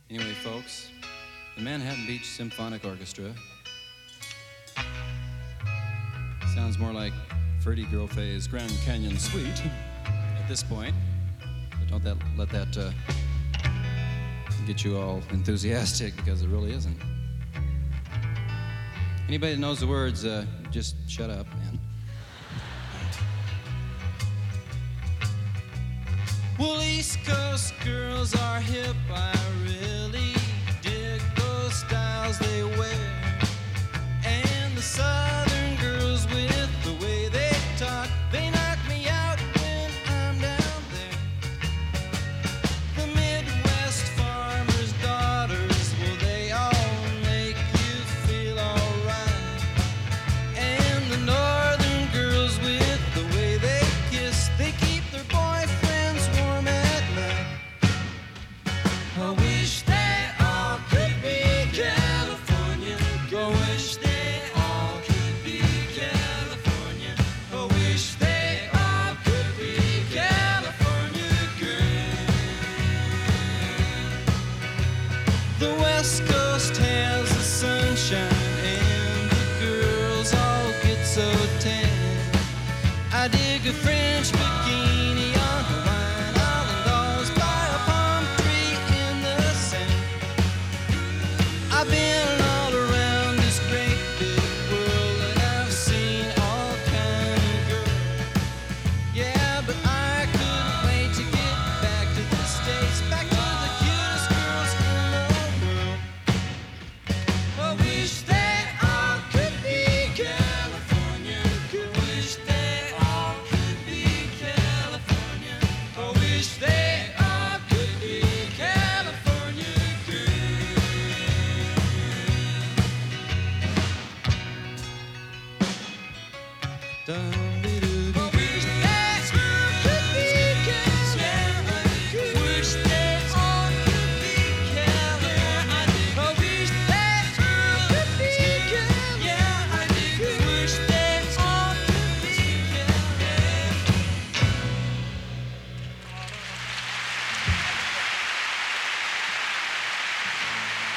Anyway, folks, the Manhattan Beach Symphonic Orchestra sounds more like Freddie Grofe's Grand Canyon Suite at this point. But don't let that get you all enthusiastic, because it really isn't. Anybody that knows the words, just shut up, man. Well, East Coast girls are hip, I really dig those styles they wear. And the Southern girls with the way they talk, they knock me out when I'm down there. The Midwest farmers' daughters, well, they all make you feel alright. And the Northern girls with the way they kiss, they keep their boyfriends warm at night. I wish they all could be California. I wish they all could be California. I wish they all could be California girls. The West Coast has the sunshine and the girls all get so tan. I dig a French bikini on Hawaiian Island, by a palm tree in the sand. I've been all around this great big world and I've seen all kind of girls. Yeah, but I couldn't wait to get back to the States, back to the cutest girls in the world. I wish they all could be California. I wish they all could be California. I wish they all could be California girls. Dum-dee-doo-doo. I wish they all could be California. I wish they all could be California. I wish they all could be California. I wish they all could be California.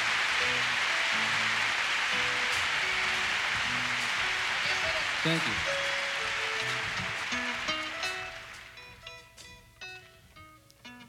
Thank you.